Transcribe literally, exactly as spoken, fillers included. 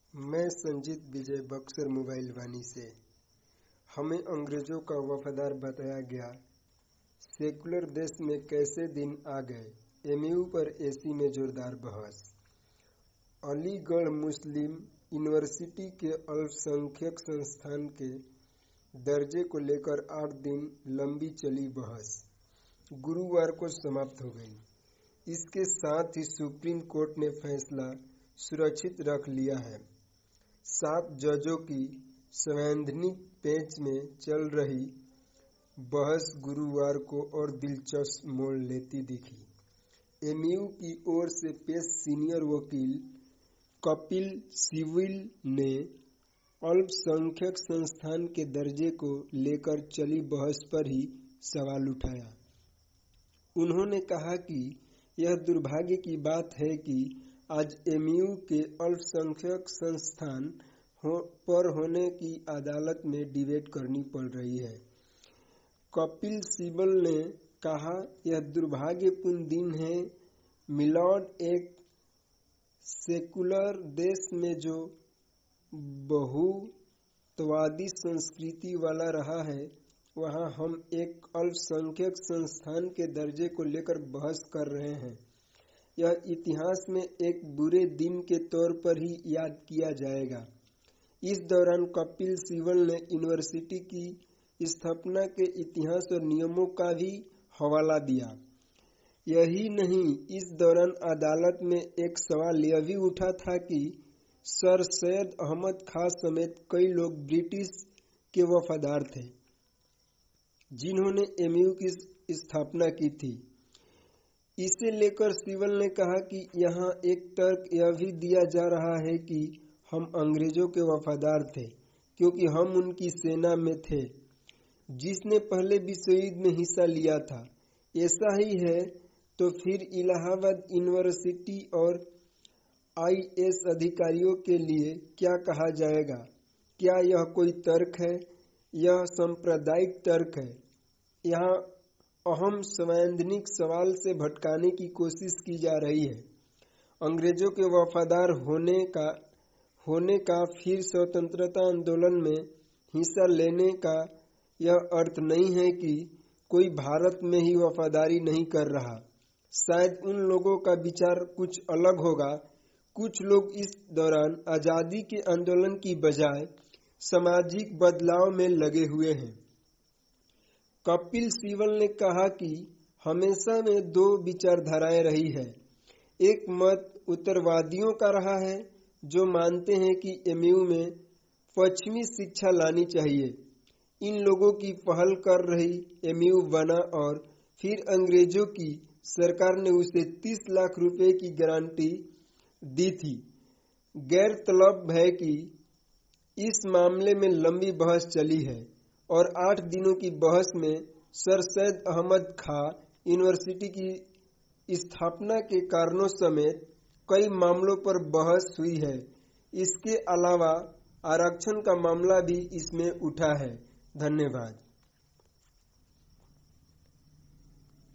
मैं संजीत विजय बक्सर मोबाइल वानी से। हमें अंग्रेजों का वफादार बताया गया। सेकुलर देश में कैसे दिन आ गए। एमयू पर एसी में जोरदार बहस। अलीगढ़ मुस्लिम यूनिवर्सिटी के अल्पसंख्यक संस्थान के दर्जे को लेकर आठ दिन लंबी चली बहस गुरुवार को समाप्त हो गई। इसके साथ ही सुप्रीम कोर्ट ने फैसला सुरक्षित रख लिया है। सात जजों की संवैधानिक बेंच में चल रही बहस गुरुवार को और दिलचस्प मोड़ लेती दिखी। एमयू की ओर से पेश सीनियर वकील कपिल सिब्बल ने अल्पसंख्यक संस्थान के दर्जे को लेकर चली बहस पर ही सवाल उठाया। उन्होंने कहा कि यह दुर्भाग्य की बात है कि आज एमयू के अल्पसंख्यक संस्थान हो, पर होने की अदालत में डिबेट करनी पड़ रही है। कपिल सिब्बल ने कहा, यह दुर्भाग्यपूर्ण दिन है मिलॉर्ड। एक सेकुलर देश में जो बहुत्ववादी संस्कृति वाला रहा है, वहां हम एक अल्पसंख्यक संस्थान के दर्जे को लेकर बहस कर रहे हैं। यह इतिहास में एक बुरे दिन के तौर पर ही याद किया जाएगा। इस दौरान कपिल सिब्बल ने यूनिवर्सिटी की स्थापना के इतिहास और नियमों का भी हवाला दिया। यही नहीं, इस दौरान अदालत में एक सवाल यह भी उठा था कि सर सैयद अहमद खां समेत कई लोग ब्रिटिश के वफादार थे, जिन्होंने एमयू की स्थापना की थी। इसे लेकर सिब्बल ने कहा कि यहाँ एक तर्क यह भी दिया जा रहा है कि हम अंग्रेजों के वफादार थे क्योंकि हम उनकी सेना में थे जिसने पहले विश्व युद्ध में हिस्सा लिया था। ऐसा ही है तो फिर इलाहाबाद यूनिवर्सिटी और आईएएस अधिकारियों के लिए क्या कहा जाएगा? क्या यह कोई तर्क है? यह सांप्रदायिक तर्क है। यहाँ अहम संवैधानिक सवाल से भटकाने की कोशिश की जा रही है। अंग्रेजों के वफादार होने का होने का फिर स्वतंत्रता आंदोलन में हिस्सा लेने का यह अर्थ नहीं है कि कोई भारत में ही वफादारी नहीं कर रहा। शायद उन लोगों का विचार कुछ अलग होगा। कुछ लोग इस दौरान आजादी के आंदोलन की बजाय सामाजिक बदलाव में लगे हुए हैं। कपिल सिब्बल ने कहा कि हमेशा में दो विचारधाराएं रही है। एक मत उत्तरवादियों का रहा है जो मानते हैं कि एमयू में पश्चिमी शिक्षा लानी चाहिए। इन लोगों की पहल कर रही एमयू बना और फिर अंग्रेजों की सरकार ने उसे तीस लाख रुपए की गारंटी दी थी। गैरतलब है कि इस मामले में लंबी बहस चली है और आठ दिनों की बहस में सर सैयद अहमद खां यूनिवर्सिटी की स्थापना के कारणों समेत कई मामलों पर बहस हुई है। इसके अलावा आरक्षण का मामला भी इसमें उठा है। धन्यवाद।